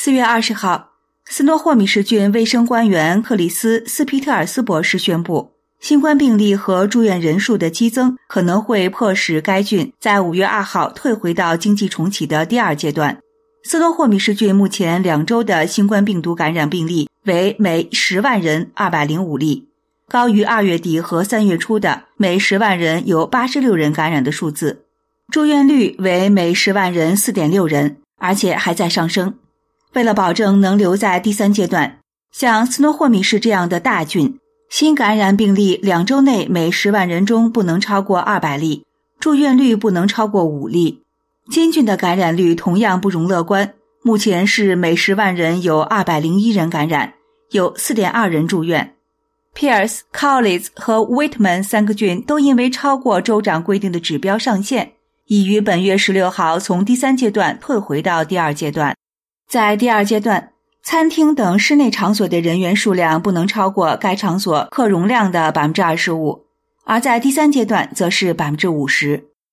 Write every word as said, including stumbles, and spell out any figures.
四月二十号，斯诺霍米什郡卫生官员克里斯·斯皮特尔斯博士宣布，新冠病例和住院人数的激增可能会迫使该郡在五月二号退回到经济重启的第二阶段。斯诺霍米什郡目前两周的新冠病毒感染病例为每十万人二百零五例，高于二月底和三月初的每十万人有八十六人感染的数字。住院率为每十万人 四点六人，而且还在上升。为了保证能留在第三阶段，像斯诺霍米什这样的大郡，新感染病例两周内每十万人中不能超过二百例，住院率不能超过五例。金郡的感染率同样不容乐观，目前是每十万人有二百零一人感染，有 四点二人住院。Pierce、Cowlitz 和 Whitman 三个郡都因为超过州长规定的指标上限，已于本月十六号从第三阶段退回到第二阶段。在第二阶段，餐厅等室内场所的人员数量不能超过该场所客容量的 百分之二十五， 而在第三阶段则是 百分之五十。